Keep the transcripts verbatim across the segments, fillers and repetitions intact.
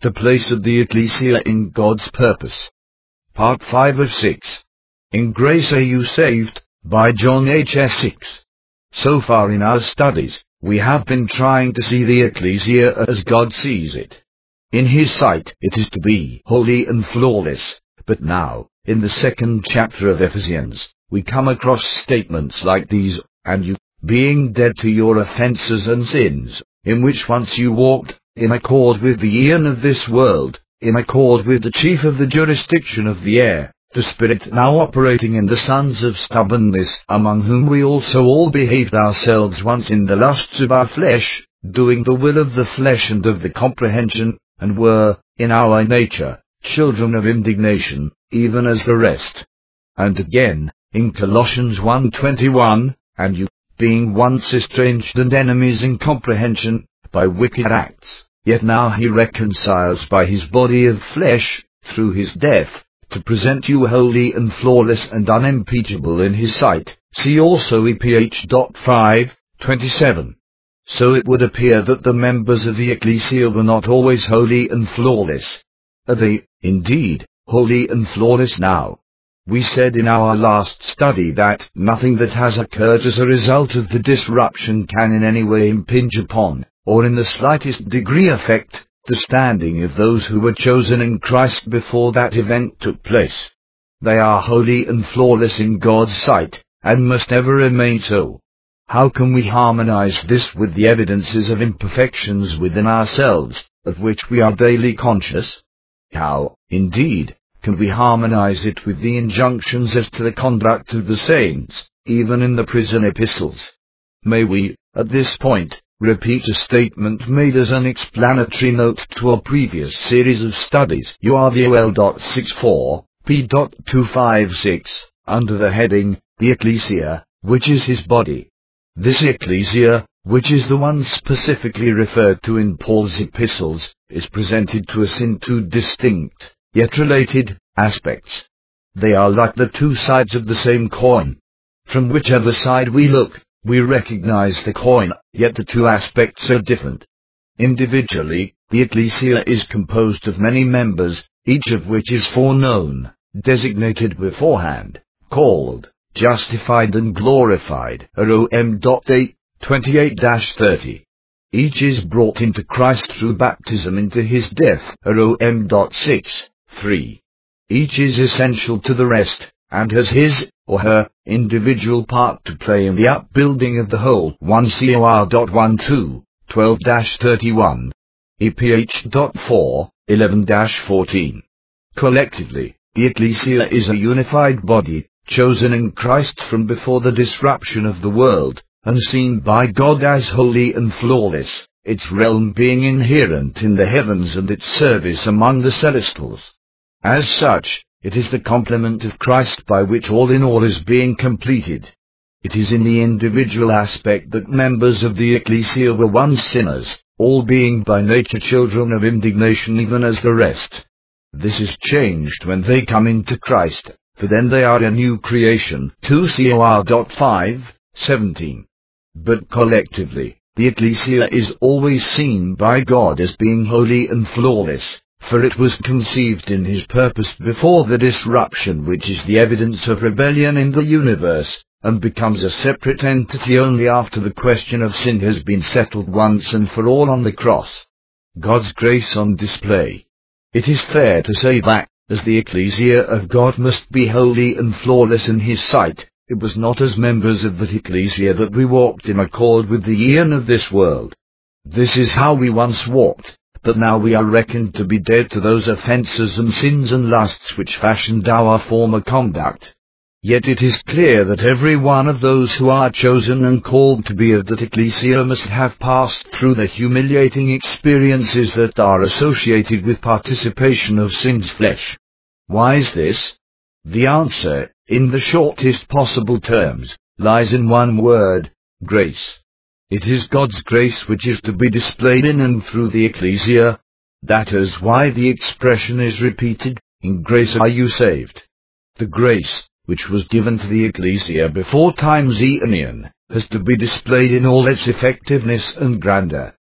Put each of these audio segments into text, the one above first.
the place of the ecclesia in God's purpose. Part five of six. In Grace Are You Saved, by John H. Essex. So far in our studies, we have been trying to see the ecclesia as God sees it. In His sight, it is to be holy and flawless. But now, in the second chapter of Ephesians, we come across statements like these, and you, being dead to your offences and sins, in which once you walked, in accord with the eon of this world, in accord with the chief of the jurisdiction of the air, the Spirit now operating in the sons of stubbornness, among whom we also all behaved ourselves once in the lusts of our flesh, doing the will of the flesh and of the comprehension, and were, in our nature, children of indignation, even as the rest. And again, in Colossians one twenty-one, and you, being once estranged and enemies in comprehension, by wicked acts, yet now He reconciles by His body of flesh, through His death, to present you holy and flawless and unimpeachable in His sight. See also E P H five twenty-seven. So it would appear that the members of the ecclesia were not always holy and flawless. Are they, indeed, holy and flawless now? We said in our last study that nothing that has occurred as a result of the disruption can in any way impinge upon, or in the slightest degree affect, the standing of those who were chosen in Christ before that event took place. They are holy and flawless in God's sight, and must ever remain so. How can we harmonize this with the evidences of imperfections within ourselves, of which we are daily conscious? How, indeed, can we harmonize it with the injunctions as to the conduct of the saints, even in the prison epistles? May we, at this point, repeat a statement made as an explanatory note to a previous series of studies, U R V O L sixty-four, P two fifty-six, under the heading, The Ecclesia, which is His body. This ecclesia, which is the one specifically referred to in Paul's epistles, is presented to us in two distinct, yet related, aspects. They are like the two sides of the same coin. From whichever side we look, we recognize the coin, yet the two aspects are different. Individually, the ecclesia is composed of many members, each of which is foreknown, designated beforehand, called, justified and glorified, Rom eight twenty-eight thirty. Each is brought into Christ through baptism into His death, Rom six three. Each is essential to the rest, and has his, or her, individual part to play in the upbuilding of the whole. one Cor twelve twelve thirty-one. E P H four eleven fourteen. Collectively, the ecclesia is a unified body, chosen in Christ from before the disruption of the world, and seen by God as holy and flawless, its realm being inherent in the heavens and its service among the celestials. As such, it is the complement of Christ by which all in all is being completed. It is in the individual aspect that members of the ecclesia were once sinners, all being by nature children of indignation even as the rest. This is changed when they come into Christ, for then they are a new creation. two Cor five seventeen. But collectively, the ecclesia is always seen by God as being holy and flawless, for it was conceived in His purpose before the disruption which is the evidence of rebellion in the universe, and becomes a separate entity only after the question of sin has been settled once and for all on the cross. God's grace on display. It is fair to say that, as the ecclesia of God must be holy and flawless in His sight, it was not as members of that ecclesia that we walked in accord with the eon of this world. This is how we once walked, but now we are reckoned to be dead to those offences and sins and lusts which fashioned our former conduct. Yet it is clear that every one of those who are chosen and called to be of that ecclesia must have passed through the humiliating experiences that are associated with participation of sin's flesh. Why is this? The answer, in the shortest possible terms, lies in one word: grace. It is God's grace which is to be displayed in and through the ecclesia. That is why the expression is repeated, in grace are you saved. The grace, which was given to the ecclesia before time's eon, has to be displayed in all its effectiveness and grandeur,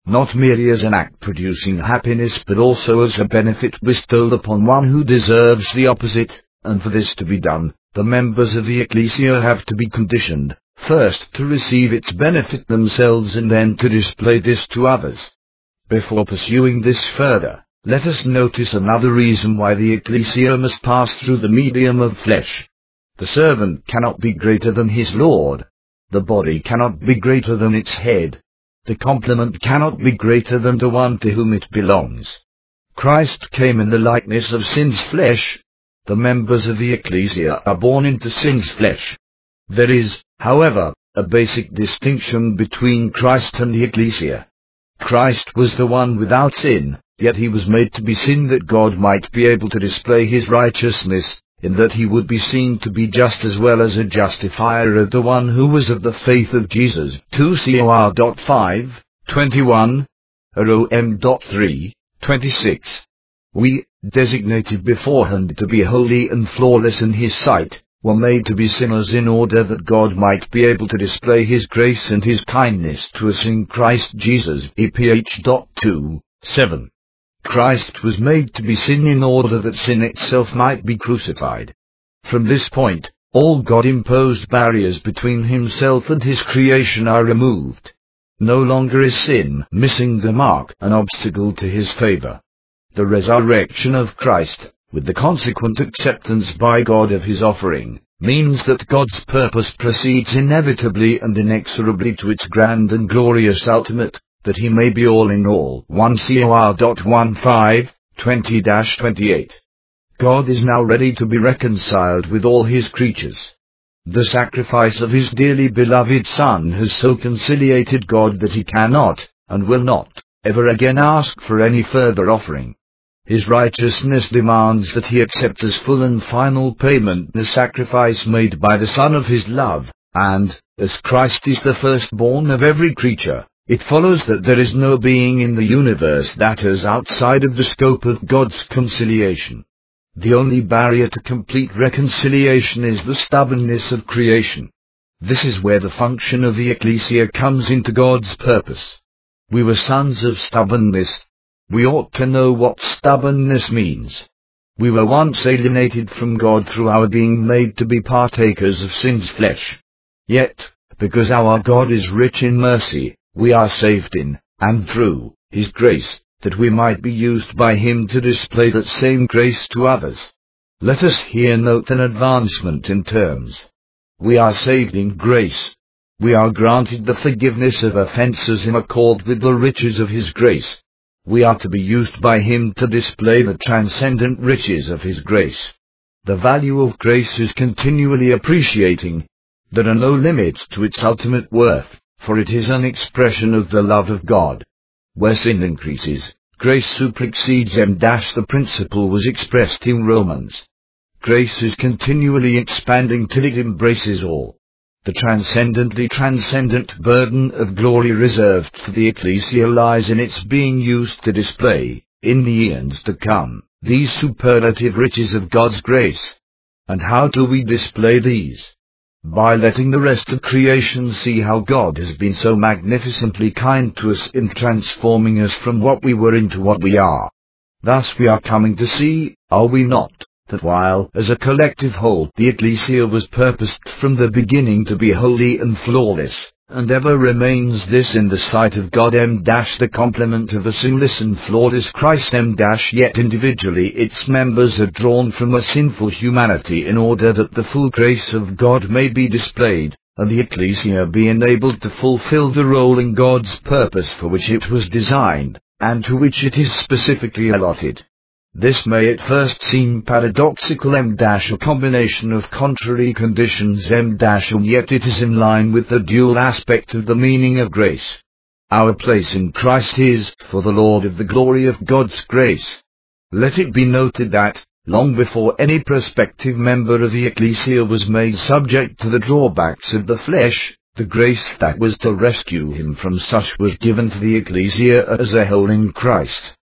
not merely as an act producing happiness but also as a benefit bestowed upon one who deserves the opposite, and for this to be done, the members of the ecclesia have to be conditioned, first to receive its benefit themselves and then to display this to others. Before pursuing this further, let us notice another reason why the ecclesia must pass through the medium of flesh. The servant cannot be greater than his Lord. The body cannot be greater than its head. The complement cannot be greater than the one to whom it belongs. Christ came in the likeness of sin's flesh. The members of the ecclesia are born into sin's flesh. There is, however, a basic distinction between Christ and the ecclesia. Christ was the one without sin, yet he was made to be sin that God might be able to display his righteousness, in that he would be seen to be just as well as a justifier of the one who was of the faith of Jesus. two Cor five, twenty-one, Rom three, twenty-six. We, designated beforehand to be holy and flawless in his sight, were made to be sinners in order that God might be able to display his grace and his kindness to us in Christ Jesus. E P H two, seven. Christ was made to be sin in order that sin itself might be crucified. From this point, all God-imposed barriers between himself and his creation are removed. No longer is sin, missing the mark, an obstacle to his favor. The resurrection of Christ, with the consequent acceptance by God of his offering, means that God's purpose proceeds inevitably and inexorably to its grand and glorious ultimate, that he may be all in all. one Cor fifteen, twenty to twenty-eight. God is now ready to be reconciled with all his creatures. The sacrifice of his dearly beloved Son has so conciliated God that he cannot, and will not, ever again ask for any further offering. His righteousness demands that he accept as full and final payment the sacrifice made by the Son of his love, and, as Christ is the firstborn of every creature, it follows that there is no being in the universe that is outside of the scope of God's conciliation. The only barrier to complete reconciliation is the stubbornness of creation. This is where the function of the ecclesia comes into God's purpose. We were sons of stubbornness. We ought to know what stubbornness means. We were once alienated from God through our being made to be partakers of sin's flesh. Yet, because our God is rich in mercy, we are saved in, and through, his grace, that we might be used by him to display that same grace to others. Let us here note an advancement in terms. We are saved in grace. We are granted the forgiveness of offences in accord with the riches of his grace. We are to be used by him to display the transcendent riches of his grace. The value of grace is continually appreciating. There are no limits to its ultimate worth, for it is an expression of the love of God. Where sin increases, grace superexceeds M. The principle was expressed in Romans. Grace is continually expanding till it embraces all. The transcendently transcendent burden of glory reserved for the ecclesia lies in its being used to display, in the eons to come, these superlative riches of God's grace. And how do we display these? By letting the rest of creation see how God has been so magnificently kind to us in transforming us from what we were into what we are. Thus we are coming to see, are we not, that while, as a collective whole, the ecclesia was purposed from the beginning to be holy and flawless, and ever remains this in the sight of God M. The complement of a sinless and flawless Christ M. Yet individually its members are drawn from a sinful humanity in order that the full grace of God may be displayed, and the ecclesia be enabled to fulfill the role in God's purpose for which it was designed, and to which it is specifically allotted. This may at first seem paradoxical M-, a combination of contrary conditions M-, and yet it is in line with the dual aspect of the meaning of grace. Our place in Christ is, for the Lord of the glory of God's grace. Let it be noted that, long before any prospective member of the ecclesia was made subject to the drawbacks of the flesh, the grace that was to rescue him from such was given to the ecclesia as a whole in Christ.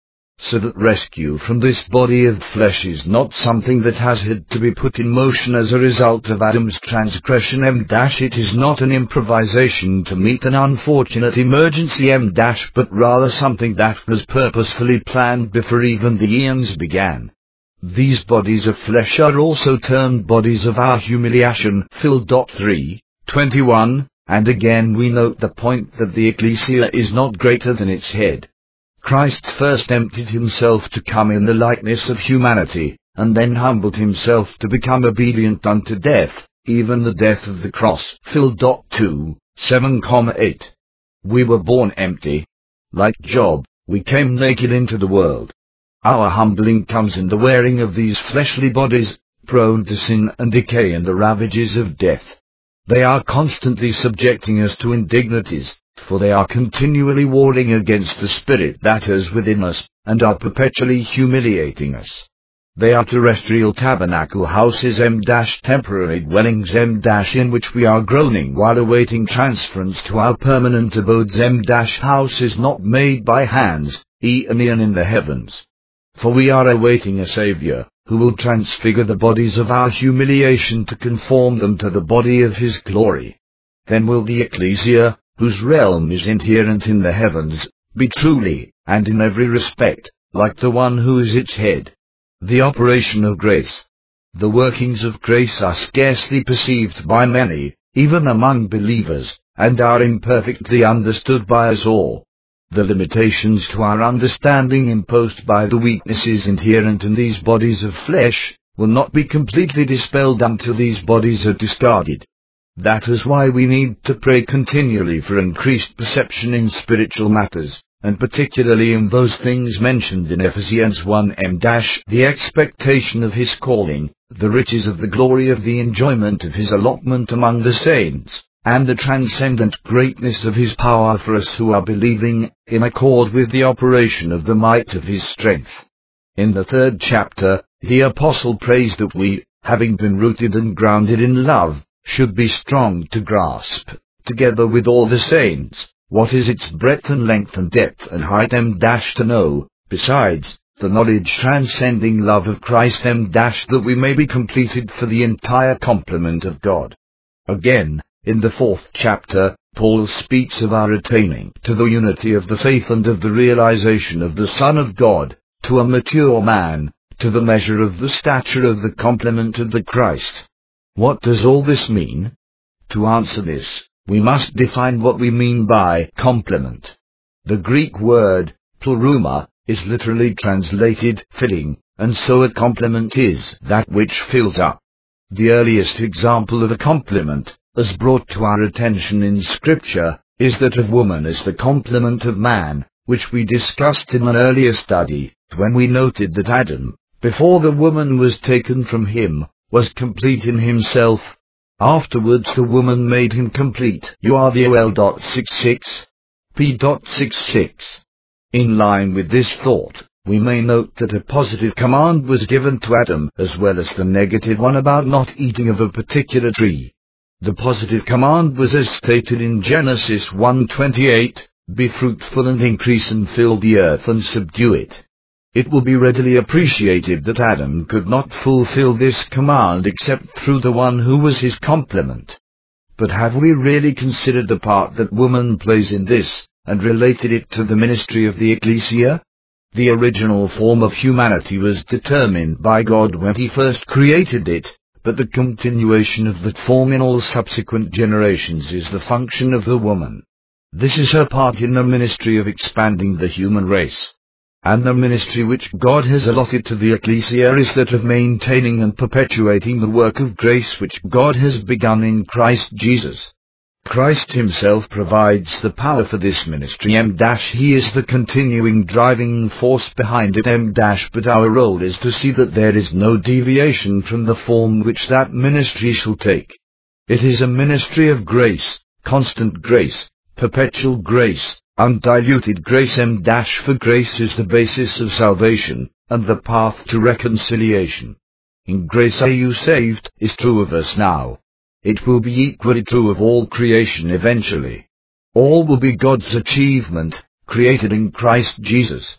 so that rescue from this body of flesh is not something that has had to be put in motion as a result of Adam's transgression. M It is not an improvisation to meet an unfortunate emergency. M but rather something that was purposefully planned before even the eons began. These bodies of flesh are also termed bodies of our humiliation. Phil. three twenty-one, and again we note the point that the ecclesia is not greater than its head. Christ first emptied himself to come in the likeness of humanity, and then humbled himself to become obedient unto death, even the death of the cross. Phil. two seven eight. We were born empty. Like Job, we came naked into the world. Our humbling comes in the wearing of these fleshly bodies, prone to sin and decay and the ravages of death. They are constantly subjecting us to indignities, for they are continually warring against the spirit that is within us, and are perpetually humiliating us. They are terrestrial tabernacle houses. M temporary dwellings. M in which we are groaning while awaiting transference to our permanent abodes. M house is not made by hands, e'en in the heavens. For we are awaiting a Saviour, who will transfigure the bodies of our humiliation to conform them to the body of his glory. Then will the ecclesia, whose realm is inherent in the heavens, be truly, and in every respect, like the one who is its head. The operation of grace. The workings of grace are scarcely perceived by many, even among believers, and are imperfectly understood by us all. The limitations to our understanding imposed by the weaknesses inherent in these bodies of flesh will not be completely dispelled until these bodies are discarded. That is why we need to pray continually for increased perception in spiritual matters, and particularly in those things mentioned in Ephesians one. M The expectation of his calling, the riches of the glory of the enjoyment of his allotment among the saints, and the transcendent greatness of his power for us who are believing, in accord with the operation of the might of his strength. In the third chapter, the apostle prays that we, having been rooted and grounded in love, should be strong to grasp, together with all the saints, what is its breadth and length and depth and height. M to know, besides, the knowledge transcending love of Christ. M that we may be completed for the entire complement of God. Again, in the fourth chapter, Paul speaks of our attaining to the unity of the faith and of the realization of the Son of God, to a mature man, to the measure of the stature of the complement of the Christ. What does all this mean? To answer this, we must define what we mean by complement. The Greek word, pleroma, is literally translated filling, and so a complement is that which fills up. The earliest example of a complement, as brought to our attention in Scripture, is that of woman as the complement of man, which we discussed in an earlier study, when we noted that Adam, before the woman was taken from him, was complete in himself. Afterwards the woman made him complete. U R V O L sixty-six, P sixty-six. In line with this thought, we may note that a positive command was given to Adam as well as the negative one about not eating of a particular tree. The positive command was as stated in Genesis one twenty-eight, "Be fruitful and increase and fill the earth and subdue it." It will be readily appreciated that Adam could not fulfill this command except through the one who was his complement. But have we really considered the part that woman plays in this, and related it to the ministry of the ecclesia? The original form of humanity was determined by God when he first created it, but the continuation of that form in all subsequent generations is the function of the woman. This is her part in the ministry of expanding the human race. And the ministry which God has allotted to the ecclesia is that of maintaining and perpetuating the work of grace which God has begun in Christ Jesus. Christ himself provides the power for this ministry. M He is the continuing driving force behind it. M But our role is to see that there is no deviation from the form which that ministry shall take. It is a ministry of grace, constant grace, perpetual grace, undiluted grace. M For grace is the basis of salvation, and the path to reconciliation. In grace are you saved is true of us now. It will be equally true of all creation eventually. All will be God's achievement, created in Christ Jesus.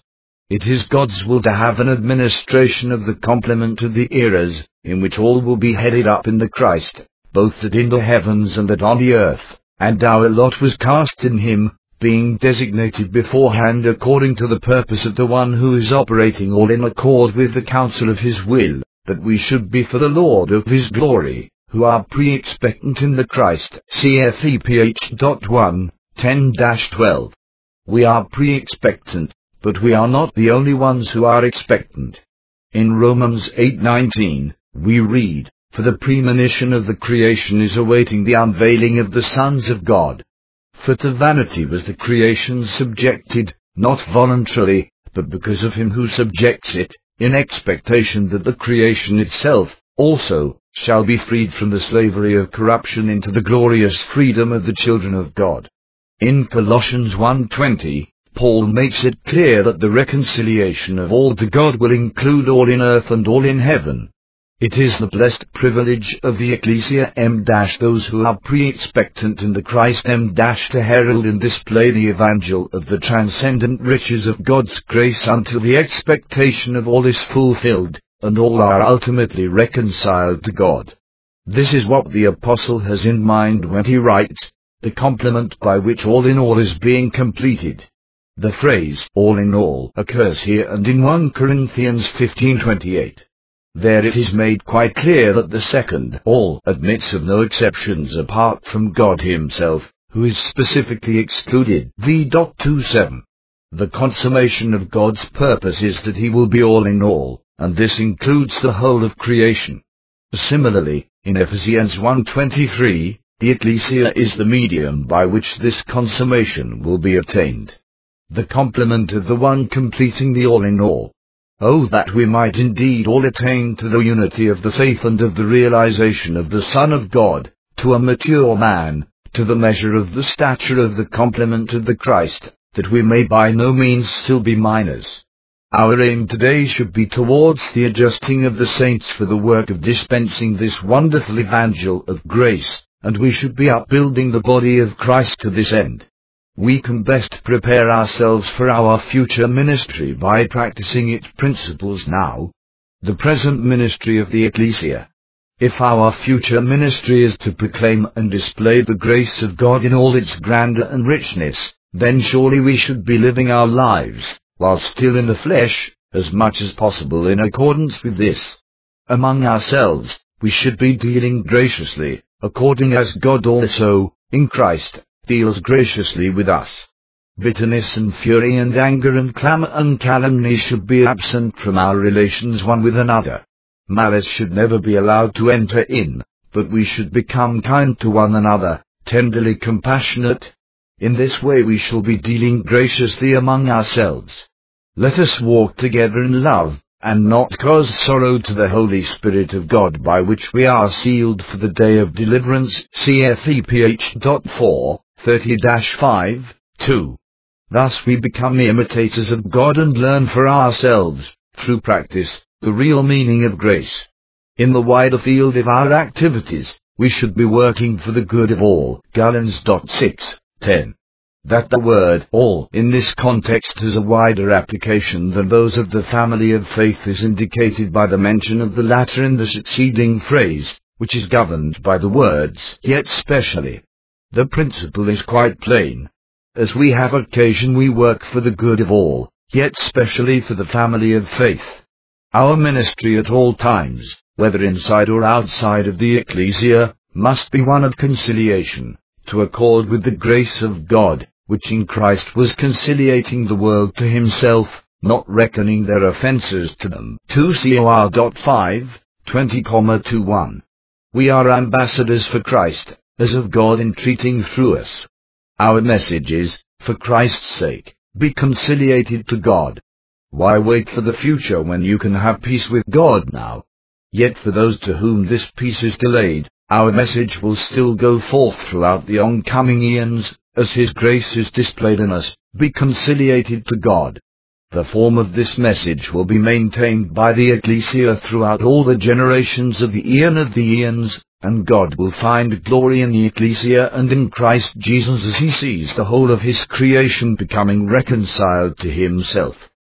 It is God's will to have an administration of the complement of the eras, in which all will be headed up in the Christ, both that in the heavens and that on the earth, and our lot was cast in him, being designated beforehand according to the purpose of the one who is operating all in accord with the counsel of his will, that we should be for the Lord of his glory, who are pre-expectant in the Christ. C F E P H one, ten to twelve. We are pre-expectant, but we are not the only ones who are expectant. In Romans eight nineteen, we read, "For the premonition of the creation is awaiting the unveiling of the sons of God." For to vanity was the creation subjected, not voluntarily, but because of him who subjects it, in expectation that the creation itself, also, shall be freed from the slavery of corruption into the glorious freedom of the children of God. In Colossians one twenty, Paul makes it clear that the reconciliation of all to God will include all in earth and all in heaven. It is the blessed privilege of the Ecclesia M those who are pre-expectant in the Christ M to herald and display the evangel of the transcendent riches of God's grace until the expectation of all is fulfilled, and all are ultimately reconciled to God. This is what the Apostle has in mind when he writes, the complement by which all in all is being completed. The phrase, all in all, occurs here and in First Corinthians fifteen twenty-eight. There it is made quite clear that the second, all, admits of no exceptions apart from God himself, who is specifically excluded. V twenty-seven. The consummation of God's purpose is that he will be all in all, and this includes the whole of creation. Similarly, in Ephesians one twenty-three, the Ecclesia is the medium by which this consummation will be attained. The complement of the one completing the all in all. Oh, that we might indeed all attain to the unity of the faith and of the realization of the Son of God, to a mature man, to the measure of the stature of the complement of the Christ, that we may by no means still be minors. Our aim today should be towards the adjusting of the saints for the work of dispensing this wonderful evangel of grace, and we should be upbuilding the body of Christ to this end. We can best prepare ourselves for our future ministry by practicing its principles now. The present ministry of the Ecclesia. If our future ministry is to proclaim and display the grace of God in all its grandeur and richness, then surely we should be living our lives, while still in the flesh, as much as possible in accordance with this. Among ourselves, we should be dealing graciously, according as God also, in Christ, deals graciously with us. Bitterness and fury and anger and clamor and calumny should be absent from our relations one with another. Malice should never be allowed to enter in, but we should become kind to one another, tenderly compassionate. In this way we shall be dealing graciously among ourselves. Let us walk together in love, and not cause sorrow to the Holy Spirit of God by which we are sealed for the day of deliverance. C F E P H four, thirty to five, two. Thus we become imitators of God and learn for ourselves, through practice, the real meaning of grace. In the wider field of our activities, we should be working for the good of all. Galatians six, ten. That the word all in this context has a wider application than those of the family of faith is indicated by the mention of the latter in the succeeding phrase, which is governed by the words yet specially. The principle is quite plain. As we have occasion we work for the good of all, yet specially for the family of faith. Our ministry at all times, whether inside or outside of the Ecclesia, must be one of conciliation, to accord with the grace of God, which in Christ was conciliating the world to himself, not reckoning their offences to them. two Cor five, twenty to twenty-one. We are ambassadors for Christ, as of God entreating through us. Our message is, for Christ's sake, be conciliated to God. Why wait for the future when you can have peace with God now? Yet for those to whom this peace is delayed, our message will still go forth throughout the oncoming eons, as His grace is displayed in us, be conciliated to God. The form of this message will be maintained by the Ecclesia throughout all the generations of the eon of the eons, and God will find glory in the Ecclesia and in Christ Jesus as He sees the whole of His creation becoming reconciled to Himself.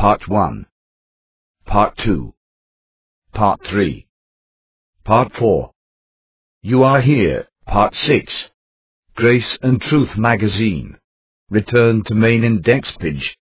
Part one, Part two, Part three, Part four. You are here, Part six. Grace and Truth Magazine. Return to main index page.